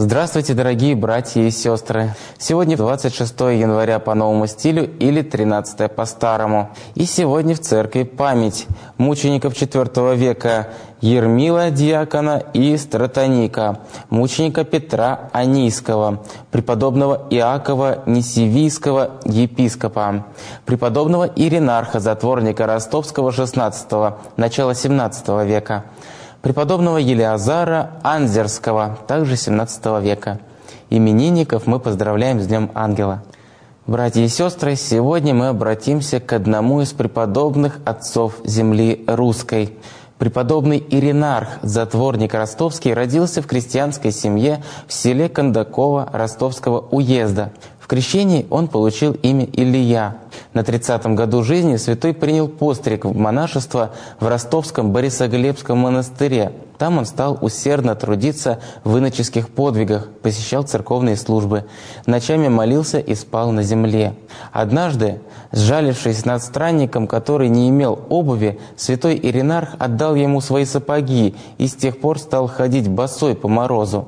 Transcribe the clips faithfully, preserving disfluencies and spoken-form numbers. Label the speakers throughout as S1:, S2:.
S1: Здравствуйте, дорогие братья и сестры! Сегодня двадцать шестое января по новому стилю или тринадцатое по старому. И сегодня в церкви память мучеников четвёртого века Ермила диакона и Стратоника, мученика Петра Анийского, преподобного Иакова Нисивийского епископа, преподобного Иринарха, затворника Ростовского шестнадцатого, начала семнадцатого века, преподобного Елеазара Анзерского, также семнадцатого века. Именинников мы поздравляем с Днем Ангела. Братья и сестры, сегодня мы обратимся к одному из преподобных отцов земли русской. Преподобный Иринарх, затворник ростовский, родился в крестьянской семье в селе Кондаково Ростовского уезда. В крещении он получил имя Илья. На тридцатом году жизни святой принял постриг в монашество в ростовском Борисоглебском монастыре. Там он стал усердно трудиться в иноческих подвигах, посещал церковные службы, ночами молился и спал на земле. Однажды, сжалившись над странником, который не имел обуви, святой Иринарх отдал ему свои сапоги и с тех пор стал ходить босой по морозу.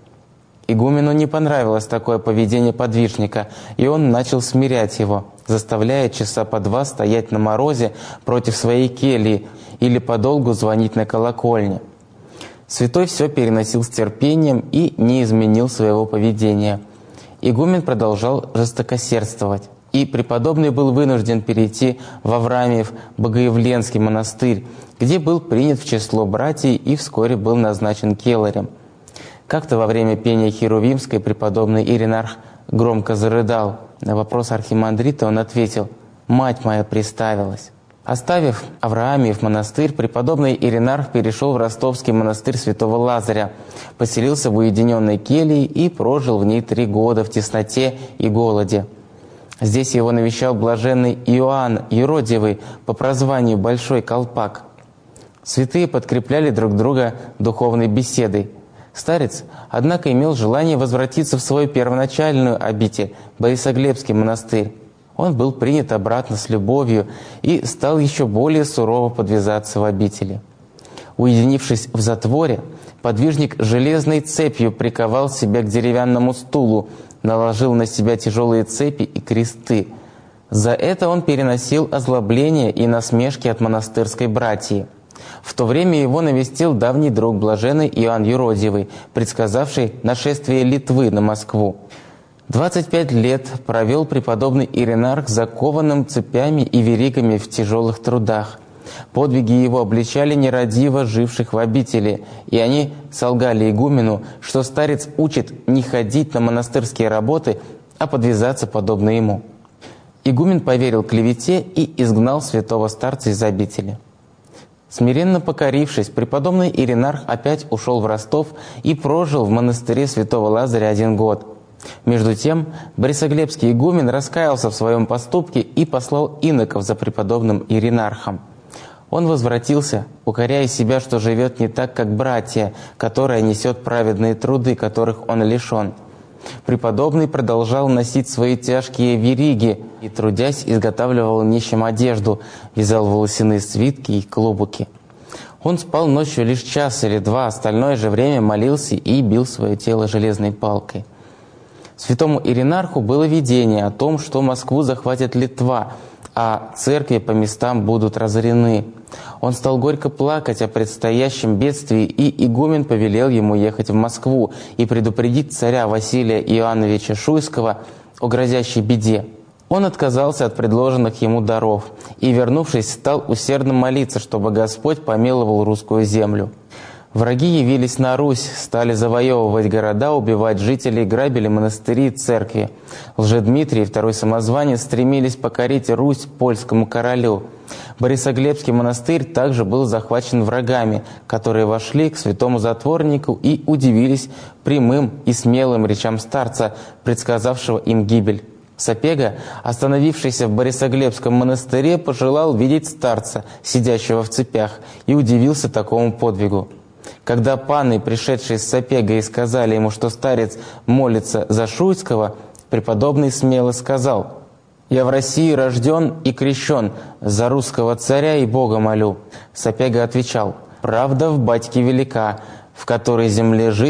S1: Игумену не понравилось такое поведение подвижника, и он начал смирять его, заставляя часа по два стоять на морозе против своей кельи или подолгу звонить на колокольне. Святой все переносил с терпением и не изменил своего поведения. Игумен продолжал жестокосердствовать, и преподобный был вынужден перейти в Авраамиев Богоявленский монастырь, где был принят в число братьев и вскоре был назначен келарем. Как-то во время пения Херувимской преподобный Иринарх громко зарыдал. На вопрос архимандрита он ответил: «Мать моя приставилась». Оставив Авраамиев монастырь, преподобный Иринарх перешел в ростовский монастырь святого Лазаря, поселился в уединенной келье и прожил в ней три года в тесноте и голоде. Здесь его навещал блаженный Иоанн Юродивый по прозванию Большой Колпак. Святые подкрепляли друг друга духовной беседой. Старец, однако, имел желание возвратиться в свою первоначальную обитель, Борисоглебский монастырь. Он был принят обратно с любовью и стал еще более сурово подвязаться в обители. Уединившись в затворе, подвижник железной цепью приковал себя к деревянному стулу, наложил на себя тяжелые цепи и кресты. За это он переносил озлобление и насмешки от монастырской братьи. В то время его навестил давний друг блаженный Иоанн Юродивый, предсказавший нашествие Литвы на Москву. двадцать пять лет провел преподобный Иринарх закованным цепями и веригами в тяжелых трудах. Подвиги его обличали нерадиво живших в обители, и они солгали игумену, что старец учит не ходить на монастырские работы, а подвязаться подобно ему. Игумен поверил клевете и изгнал святого старца из обители. Смиренно покорившись, преподобный Иринарх опять ушел в Ростов и прожил в монастыре святого Лазаря один год. Между тем, Борисоглебский игумен раскаялся в своем поступке и послал иноков за преподобным Иринархом. Он возвратился, укоряя себя, что живет не так, как братья, которая несет праведные труды, которых он лишен. Преподобный продолжал носить свои тяжкие вериги и, трудясь, изготавливал нищим одежду, вязал волосяные свитки и клобуки. Он спал ночью лишь час или два, остальное же время молился и бил свое тело железной палкой. Святому Иринарху было видение о том, что Москву захватит Литва, а церкви по местам будут разорены. Он стал горько плакать о предстоящем бедствии, и игумен повелел ему ехать в Москву и предупредить царя Василия Иоанновича Шуйского о грозящей беде. Он отказался от предложенных ему даров и, вернувшись, стал усердно молиться, чтобы Господь помиловал русскую землю. Враги явились на Русь, стали завоевывать города, убивать жителей, грабили монастыри и церкви. Лжедмитрий и второй самозванец стремились покорить Русь польскому королю. Борисоглебский монастырь также был захвачен врагами, которые вошли к святому затворнику и удивились прямым и смелым речам старца, предсказавшего им гибель. Сапега, остановившийся в Борисоглебском монастыре, пожелал видеть старца, сидящего в цепях, и удивился такому подвигу. Когда паны, пришедшие с Сапегой, сказали ему, что старец молится за Шуйского, преподобный смело сказал: «Я в России рожден и крещен, за русского царя и Бога молю». Сапега отвечал: «Правда в батьке велика, в которой земле жить,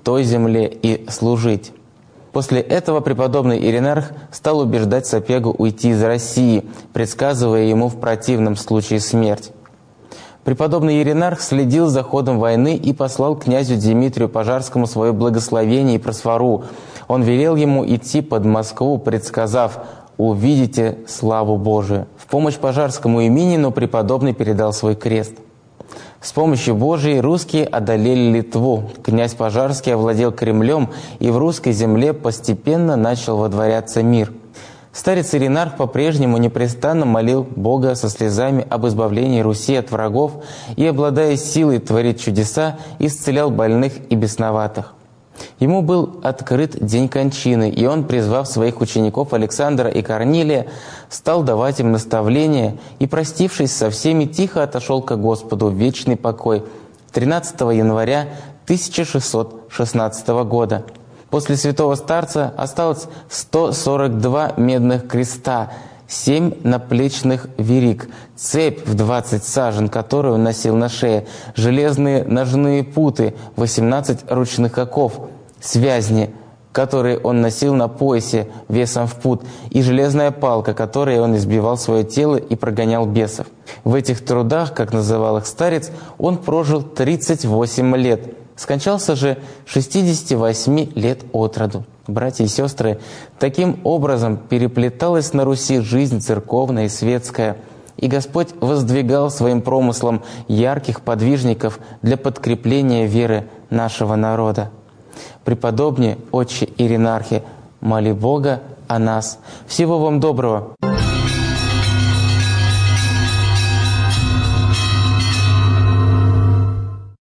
S1: той земле и служить. После этого преподобный Иринарх стал убеждать Сапегу уйти из России, предсказывая ему в противном случае смерть. Преподобный Иринарх следил за ходом войны и послал князю Дмитрию Пожарскому свое благословение и просфору. Он велел ему идти под Москву, предсказав: «Увидите славу Божию». В помощь Пожарскому именину преподобный передал свой крест. С помощью Божией русские одолели Литву. Князь Пожарский овладел Кремлем, и в русской земле постепенно начал водворяться мир. Старец Иринарх по-прежнему непрестанно молил Бога со слезами об избавлении Руси от врагов и, обладая силой творить чудеса, исцелял больных и бесноватых. Ему был открыт день кончины, и он, призвав своих учеников Александра и Корнилия, стал давать им наставления и, простившись со всеми, тихо отошел ко Господу в вечный покой тринадцатого января тысяча шестьсот шестнадцатого года. После святого старца осталось сто сорок два медных креста, семь наплечных вериг, цепь в двадцать сажен, которую он носил на шее, железные ножные путы, восемнадцать ручных оков, связни, которые он носил на поясе весом в пуд, и железная палка, которой он избивал свое тело и прогонял бесов. В этих трудах, как называл их старец, он прожил тридцать восемь лет. Скончался же шестидесяти восьми лет от роду. Братья и сестры, таким образом переплеталась на Руси жизнь церковная и светская, и Господь воздвигал своим промыслом ярких подвижников для подкрепления веры нашего народа. Преподобнее, отче Иринархе, моли Бога о нас. Всего вам доброго,